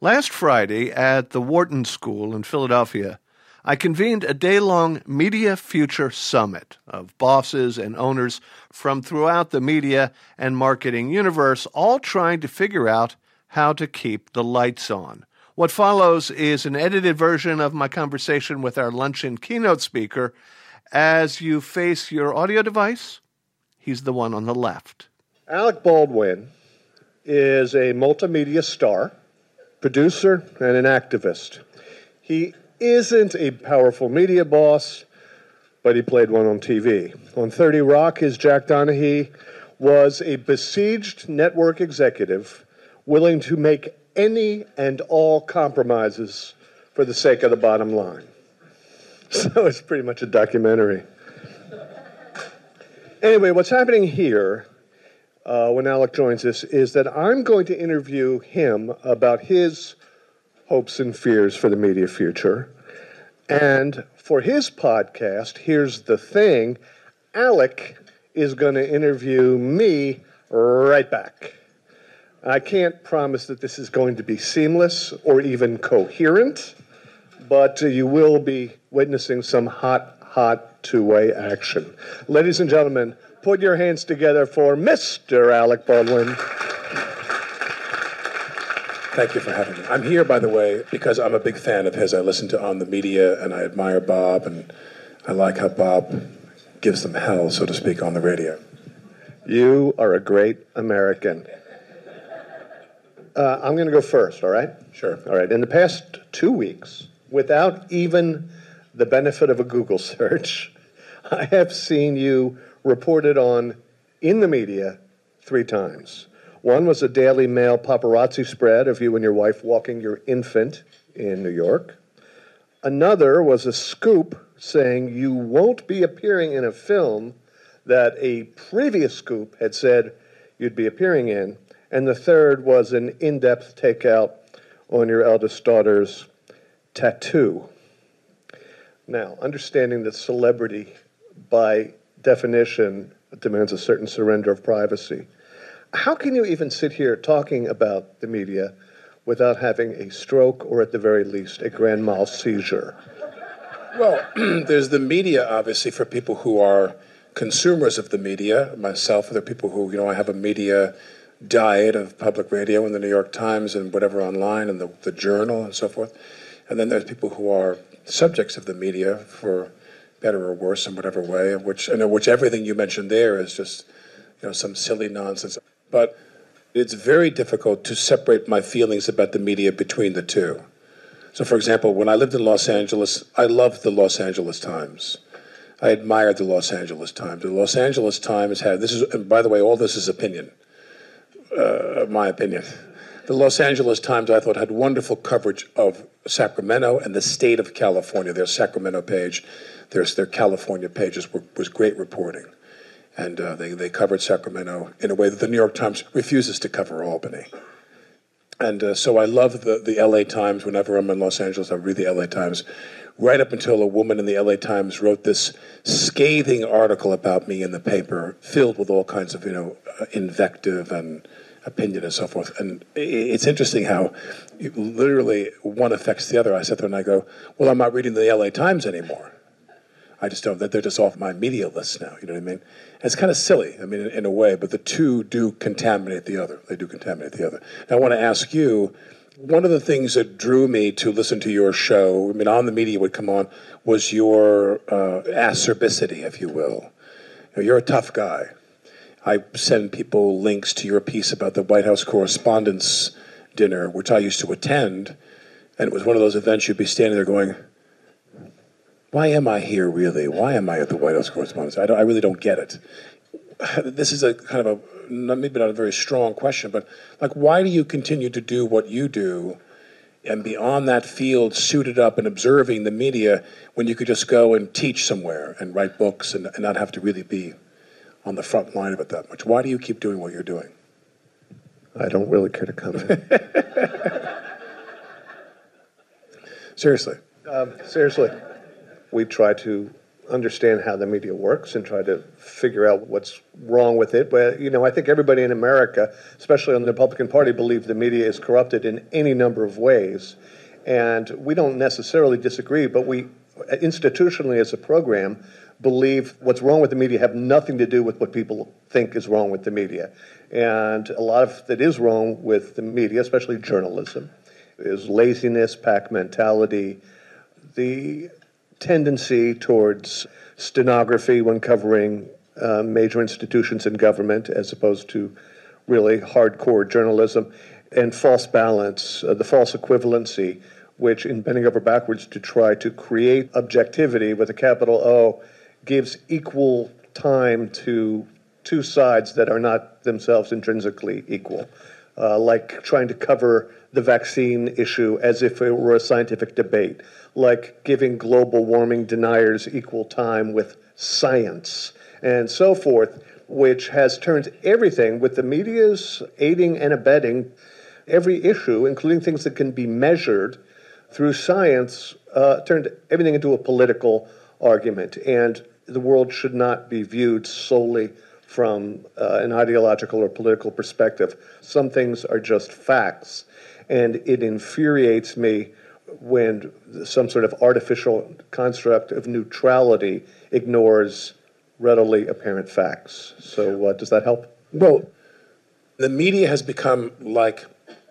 Last Friday at the Wharton School in Philadelphia, I convened a day-long Media Future Summit of bosses and owners from throughout the media and marketing universe, all trying to figure out how to keep the lights on. What follows is an edited version of my conversation with our luncheon keynote speaker. As you face your audio device, he's the one on the left. Alec Baldwin is a multimedia star, producer, and an activist. He isn't a powerful media boss, but he played one on TV. On 30 Rock, his Jack Donaghy was a besieged network executive willing to make any and all compromises for the sake of the bottom line. So it's pretty much a documentary. Anyway, what's happening here when Alec joins us is that I'm going to interview him about his hopes and fears for the media future. And for his podcast, Here's the Thing, Alec is going to interview me right back. I can't promise that this is going to be seamless or even coherent, but you will be witnessing some hot two-way action. Ladies and gentlemen, put your hands together for Mr. Alec Baldwin. Thank you for having me. I'm here, by the way, because I'm a big fan of his. I listen to On the Media, and I admire Bob, and I like how Bob gives them hell, so to speak, on the radio. You are a great American. I'm going to go first, all right? Sure. All right. In the past 2 weeks, without even the benefit of a Google search, I have seen you reported on in the media 3 times. One was a Daily Mail paparazzi spread of you and your wife walking your infant in New York. Another was a scoop saying you won't be appearing in a film that a previous scoop had said you'd be appearing in. And the third was an in-depth takeout on your eldest daughter's tattoo. Now, understanding that celebrity, by definition, demands a certain surrender of privacy, how can you even sit here talking about the media without having a stroke or, at the very least, a grand mal seizure? Well, there's the media, obviously, for people who are consumers of the media. Myself, there are people who, I have a media diet of public radio and the New York Times and whatever online and the Journal and so forth. And then there's people who are subjects of the media for better or worse in whatever way, which everything you mentioned there is just, some silly nonsense. But it's very difficult to separate my feelings about the media between the two. So, for example, when I lived in Los Angeles, I loved the Los Angeles Times. I admired the Los Angeles Times. The Los Angeles Times had, and by the way, all this is opinion, my opinion. The Los Angeles Times, I thought, had wonderful coverage of Sacramento and the state of California. Their Sacramento page, their California pages was great reporting. And they covered Sacramento in a way that the New York Times refuses to cover Albany. And so I love the L.A. Times. Whenever I'm in Los Angeles, I read the L.A. Times, right up until a woman in the L.A. Times wrote this scathing article about me in the paper, filled with all kinds of, invective and opinion and so forth. And it's interesting how literally one affects the other. I sit there and I go, well, I'm not reading the L.A. Times anymore. I just don't, that they're just off my media list now, you know what I mean? And it's kind of silly, in a way, but the two do contaminate the other. They do contaminate the other. Now, I want to ask you, one of the things that drew me to listen to your show, On the Media would come on, was your acerbicity, if you will. You're a tough guy. I send people links to your piece about the White House Correspondents' Dinner, which I used to attend, and it was one of those events you'd be standing there going, why am I here, really? Why am I at the White House Correspondents'? I really don't get it. This is a kind of maybe not a very strong question, but why do you continue to do what you do and be on that field, suited up and observing the media when you could just go and teach somewhere and write books and not have to really be on the front line of it that much? Why do you keep doing what you're doing? I don't really care to comment. Seriously. Seriously. We try to understand how the media works and try to figure out what's wrong with it. But, I think everybody in America, especially on the Republican Party, believes the media is corrupted in any number of ways. And we don't necessarily disagree, but we institutionally as a program believe what's wrong with the media have nothing to do with what people think is wrong with the media. And a lot of that is wrong with the media, especially journalism, is laziness, pack mentality, the tendency towards stenography when covering major institutions in government as opposed to really hardcore journalism, and false balance, the false equivalency, which in bending over backwards to try to create objectivity with a capital O gives equal time to two sides that are not themselves intrinsically equal. Like trying to cover the vaccine issue as if it were a scientific debate, like giving global warming deniers equal time with science, and so forth, which has turned everything, with the media's aiding and abetting, every issue, including things that can be measured through science, turned everything into a political argument. And the world should not be viewed solely from an ideological or political perspective. Some things are just facts, and it infuriates me when some sort of artificial construct of neutrality ignores readily apparent facts. So does that help? Well, the media has become like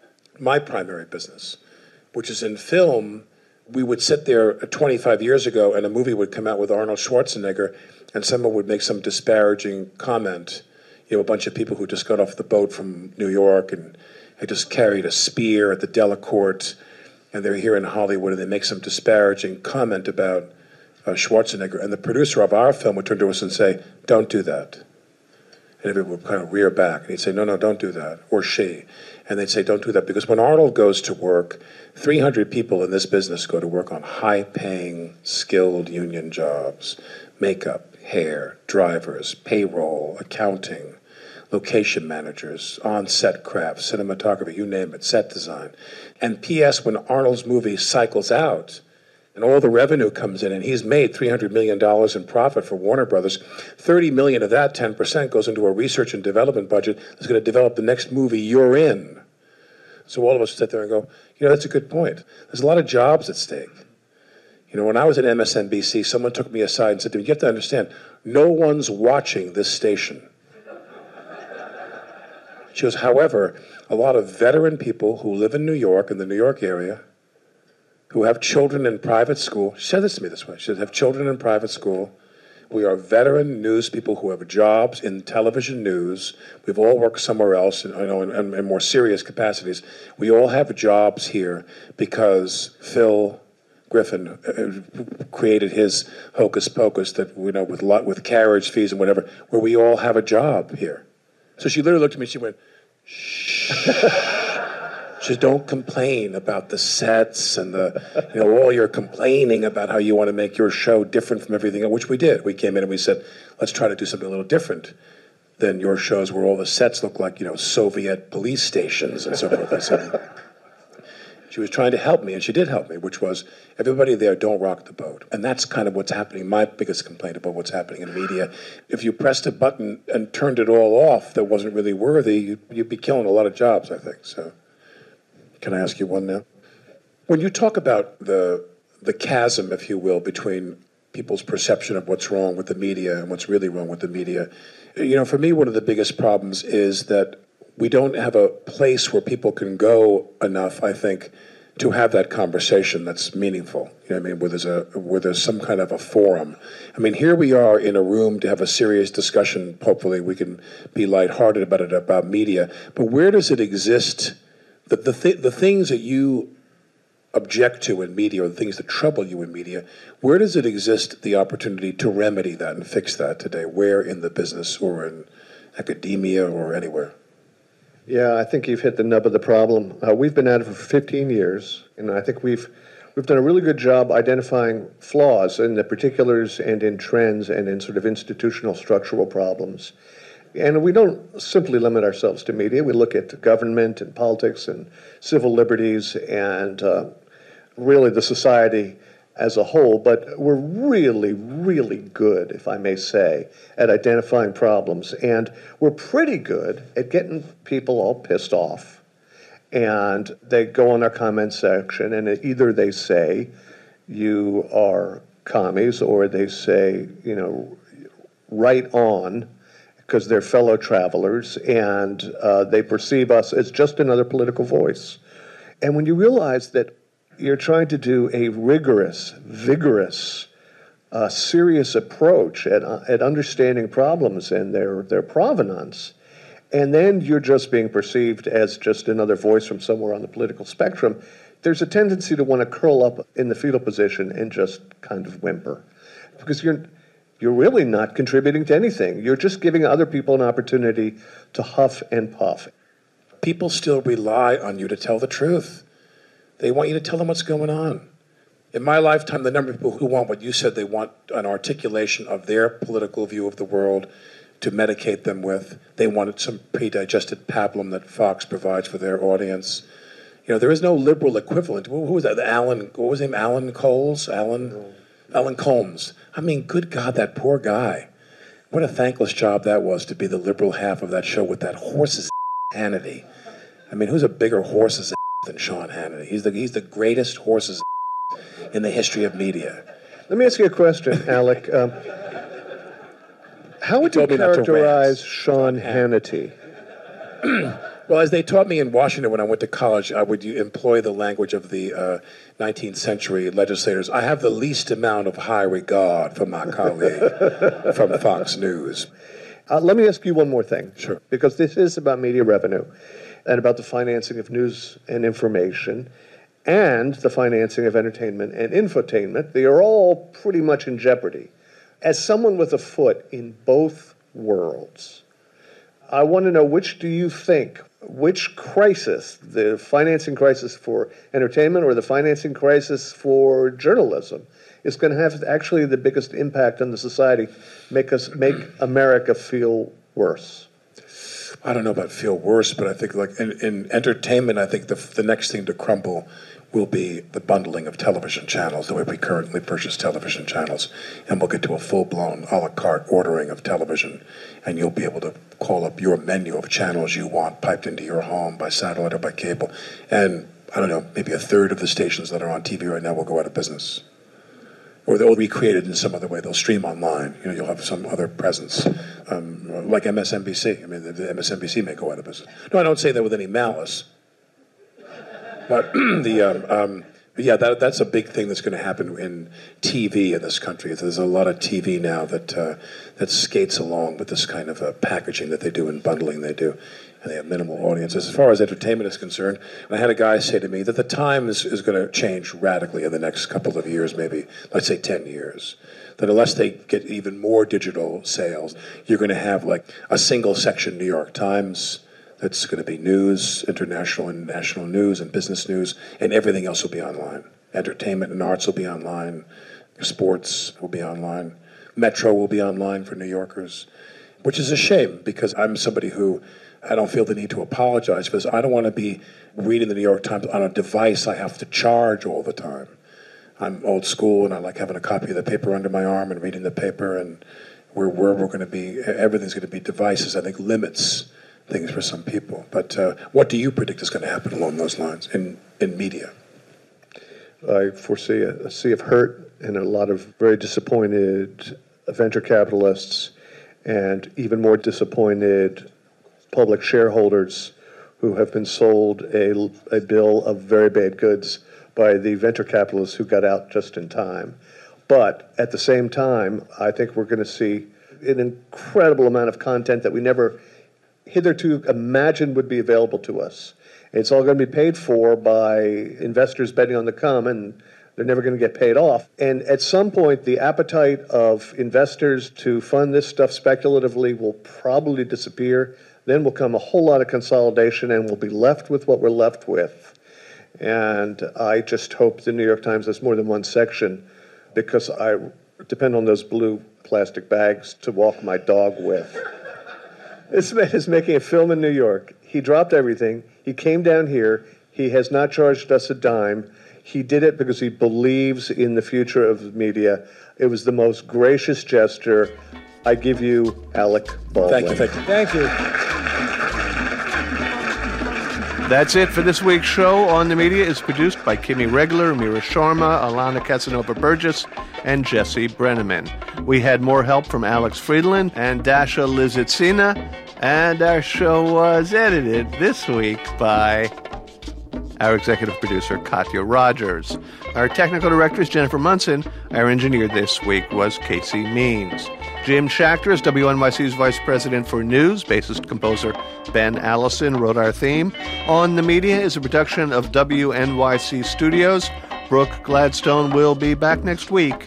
my primary business, which is in film. We would sit there 25 years ago and a movie would come out with Arnold Schwarzenegger and someone would make some disparaging comment. A bunch of people who just got off the boat from New York and had just carried a spear at the Delacorte, and they're here in Hollywood, and they make some disparaging comment about Schwarzenegger. And the producer of our film would turn to us and say, "Don't do that." And everyone would kind of rear back. And he'd say, no, don't do that. Or she. And they'd say, don't do that. Because when Arnold goes to work, 300 people in this business go to work on high-paying, skilled union jobs. Makeup, hair, drivers, payroll, accounting, location managers, on-set craft, cinematography, you name it, set design. And P.S., when Arnold's movie cycles out, and all the revenue comes in, and he's made $300 million in profit for Warner Brothers. $30 million of that, 10%, goes into a research and development budget that's going to develop the next movie you're in. So all of us sit there and go, that's a good point. There's a lot of jobs at stake. When I was at MSNBC, someone took me aside and said to me, you have to understand, no one's watching this station. She goes, however, a lot of veteran people who live in New York, in the New York area, who have children in private school. She said this to me this way. She said, have children in private school. We are veteran news people who have jobs in television news. We've all worked somewhere else, in more serious capacities. We all have jobs here because Phil Griffin created his hocus pocus that, with carriage fees and whatever, where we all have a job here. So she literally looked at me, she went, shh. She says, don't complain about the sets and all your complaining about how you want to make your show different from everything else, which we did. We came in and we said, let's try to do something a little different than your shows where all the sets look like, Soviet police stations and so forth. I said, she was trying to help me, and she did help me, which was everybody there don't rock the boat. And that's kind of what's happening. My biggest complaint about what's happening in media, if you pressed a button and turned it all off that wasn't really worthy, you'd be killing a lot of jobs, I think. So. Can I ask you one now? When you talk about the chasm, if you will, between people's perception of what's wrong with the media and what's really wrong with the media, for me, one of the biggest problems is that we don't have a place where people can go enough, I think, to have that conversation that's meaningful. Where there's some kind of a forum. Here we are in a room to have a serious discussion. Hopefully we can be lighthearted about it, about media. But where does it exist? The things that you object to in media, or the things that trouble you in media, where does it exist, the opportunity to remedy that and fix that today? Where in the business or in academia or anywhere? Yeah, I think you've hit the nub of the problem. We've been at it for 15 years, and I think we've done a really good job identifying flaws in the particulars and in trends and in sort of institutional structural problems. And we don't simply limit ourselves to media. We look at government and politics and civil liberties and really the society as a whole, but we're really, really good, if I may say, at identifying problems. And we're pretty good at getting people all pissed off. And they go on our comment section, and either they say, you are commies, or they say, right on, because they're fellow travelers, and they perceive us as just another political voice. And when you realize that you're trying to do a rigorous, vigorous, serious approach at understanding problems and their provenance, and then you're just being perceived as just another voice from somewhere on the political spectrum, there's a tendency to want to curl up in the fetal position and just kind of whimper. Because you're really not contributing to anything. You're just giving other people an opportunity to huff and puff. People still rely on you to tell the truth. They want you to tell them what's going on. In my lifetime, the number of people who want what you said, they want an articulation of their political view of the world to medicate them with. They wanted some pre-digested pablum that Fox provides for their audience. There is no liberal equivalent. Who was that? What was his name? Alan Coles? Alan Colmes. I mean, good God, that poor guy. What a thankless job that was to be the liberal half of that show with that horse's Hannity. I mean, who's a bigger horse's than Sean Hannity? He's the greatest horse's in the history of media. Let me ask you a question, Alec. How would you characterize Sean Hannity? Well, as they taught me in Washington when I went to college, I would employ the language of the 19th century legislators. I have the least amount of high regard for my colleague from Fox News. Let me ask you one more thing. Sure. Because this is about media revenue and about the financing of news and information and the financing of entertainment and infotainment. They are all pretty much in jeopardy. As someone with a foot in both worlds, I want to know, which crisis, the financing crisis for entertainment or the financing crisis for journalism, is going to have actually the biggest impact on the society, make America feel worse? I don't know about feel worse, but I think like in entertainment, I think the next thing to crumble will be the bundling of television channels, the way we currently purchase television channels. And we'll get to a full-blown a la carte ordering of television, and you'll be able to call up your menu of channels you want piped into your home by satellite or by cable. And, I don't know, maybe a third of the stations that are on TV right now will go out of business. Or they'll be created in some other way. They'll stream online. You'll have some other presence, like MSNBC. I mean, the MSNBC may go out of business. No, I don't say that with any malice. But that's a big thing that's going to happen in TV in this country. There's a lot of TV now that skates along with this kind of packaging that they do and bundling they do, and they have minimal audiences. As far as entertainment is concerned, I had a guy say to me that the time is going to change radically in the next couple of years, maybe, let's say 10 years. That unless they get even more digital sales, you're going to have like a single section New York Times that's going to be news, international and national news and business news, and everything else will be online. Entertainment and arts will be online. Sports will be online. Metro will be online for New Yorkers, which is a shame because I'm somebody who I don't feel the need to apologize because I don't want to be reading the New York Times on a device I have to charge all the time. I'm old school and I like having a copy of the paper under my arm and reading the paper, and where we're going to be, everything's going to be devices, I think limits things for some people. But what do you predict is going to happen along those lines in media? I foresee a sea of hurt and a lot of very disappointed venture capitalists and even more disappointed public shareholders who have been sold a bill of very bad goods by the venture capitalists who got out just in time. But at the same time, I think we're going to see an incredible amount of content that we never hitherto imagined would be available to us. It's all going to be paid for by investors betting on the come, and they're never going to get paid off. And at some point, the appetite of investors to fund this stuff speculatively will probably disappear. Then will come a whole lot of consolidation, and we'll be left with what we're left with. And I just hope the New York Times has more than one section, because I depend on those blue plastic bags to walk my dog with. This man is making a film in New York. He dropped everything. He came down here. He has not charged us a dime. He did it because he believes in the future of media. It was the most gracious gesture. I give you Alec Baldwin. Thank you. That's it for this week's show. On the Media is produced by Kimmy Regler, Mira Sharma, Alana Casanova-Burgess, and Jesse Brenneman. We had more help from Alex Friedland and Dasha Lizitsina, and our show was edited this week by our executive producer, Katya Rogers. Our technical director is Jennifer Munson. Our engineer this week was Casey Means. Jim Schachter is WNYC's Vice President for News. Bassist composer Ben Allison wrote our theme. On the Media is a production of WNYC Studios. Brooke Gladstone will be back next week.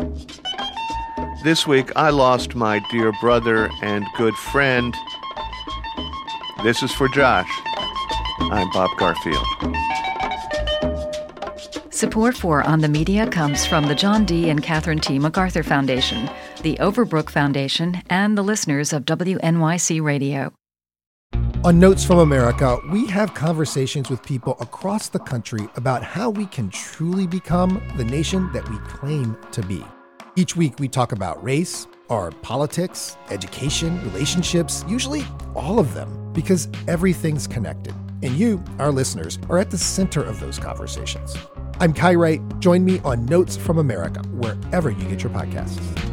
This week, I lost my dear brother and good friend. This is for Josh. I'm Bob Garfield. Support for On the Media comes from the John D. and Catherine T. MacArthur Foundation, the Overbrook Foundation, and the listeners of WNYC Radio. On Notes from America, we have conversations with people across the country about how we can truly become the nation that we claim to be. Each week, we talk about race, our politics, education, relationships, usually all of them, because everything's connected. And you, our listeners, are at the center of those conversations. I'm Kai Wright. Join me on Notes from America, wherever you get your podcasts.